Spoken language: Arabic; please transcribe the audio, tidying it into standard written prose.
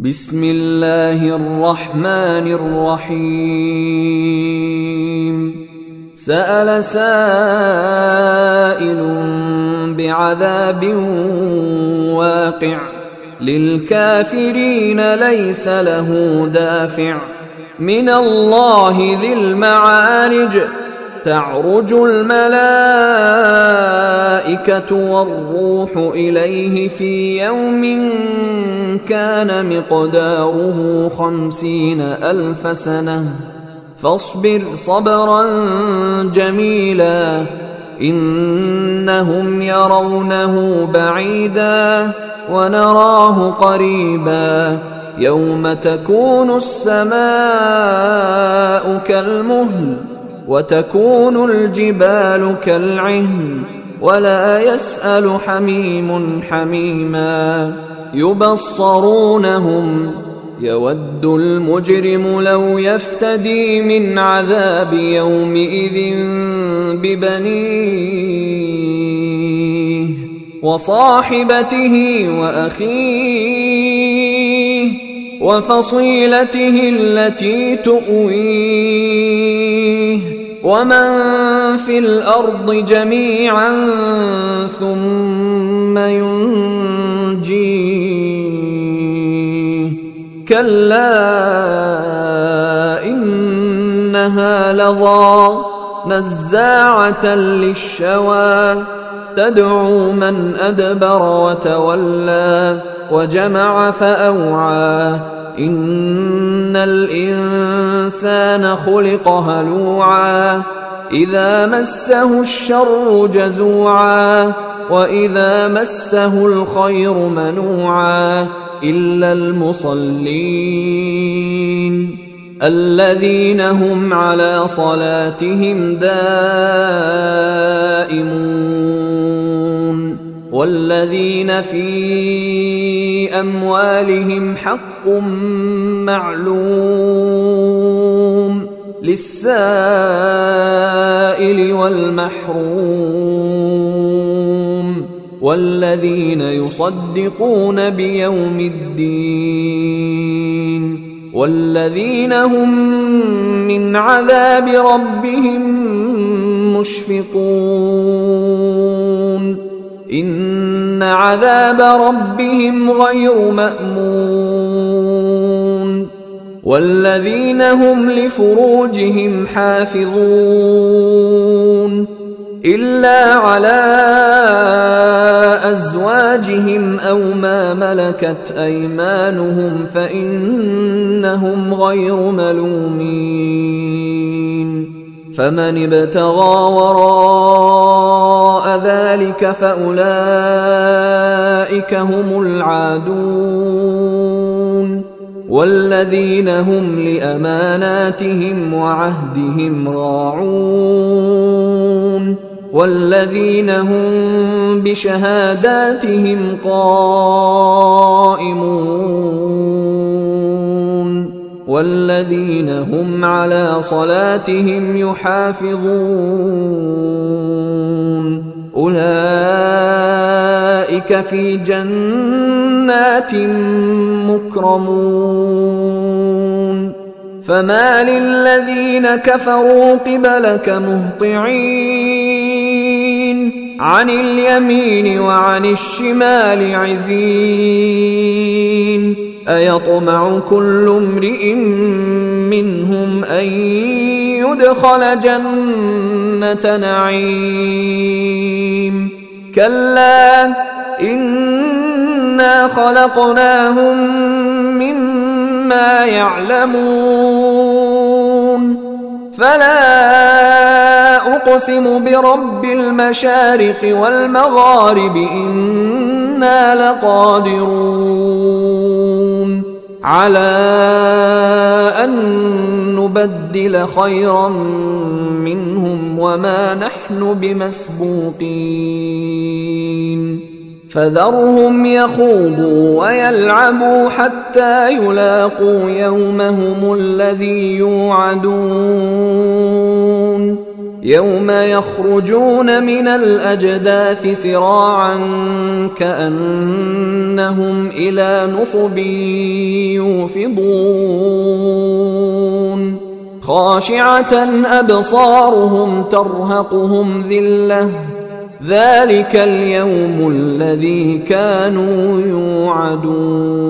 بسم الله الرحمن الرحيم سأل سائل بعذاب واقع للكافرين ليس له دافع من الله ذي المعارج تعرج الملائكة والروح إليه في يوم كان مقداره 50,000 سنة فاصبر صبرا جميلا إنهم يرونه بعيدا ونراه قريبا يوم تكون السماء كالمهل وتكون الجبال كالعهن ولا يسأل حميم حميما يبصرونهم يود المجرم لو يفتدي من عذاب يومئذ ببنيه وصاحبته وأخيه وفصيلته التي تؤويه ومن في الأرض جميعا ثم ينجيه كلا إنها لظى نزاعة للشوى تدعو من أدبر وتولى وجمع فأوعى إن الإنسان خلق هلوعا إذا مسه الشر جزوعا وإذا مسه الخير منوعا إلا المصلين الذين هم على صلاتهم دائمون والذين في أموالهم حق معلوم للسائل والمحروم والذين يصدقون بيوم الدين والذين هم من عذاب ربهم مشفقون إن عذاب ربهم غير مأمون والذين هم لفروجهم حافظون إلا على أزواجهم أو ما ملكت أيمانهم فإنهم غير ملومين فمن ابتغى وراء ذلك فأولئك هم العادون والذين هم لأماناتهم وعهدهم راعون والذين هم بشهاداتهم قائمون والذين هم على صلاتهم يحافظون أولئك في جنات مكرمون فما للذين كفروا قبلك مهطعين عن اليمين وعن الشمال عزين أيطمع كل امرئ منهم أن يدخل جنة نعيم كلا إنا خلقناهم مما يعلمون فلا أقسم برب المشارق والمغارب إنا لقادرون على أن نبدل خيرا منهم وما نحن بمسبوقين فذرهم يخوضوا ويلعبوا حتى يلاقوا يومهم الذي يوعدون يوم يخرجون من الأجداث سراعا كأنهم إلى نصب يوفضون خاشعة أبصارهم ترهقهم ذلة ذلك اليوم الذي كانوا يوعدون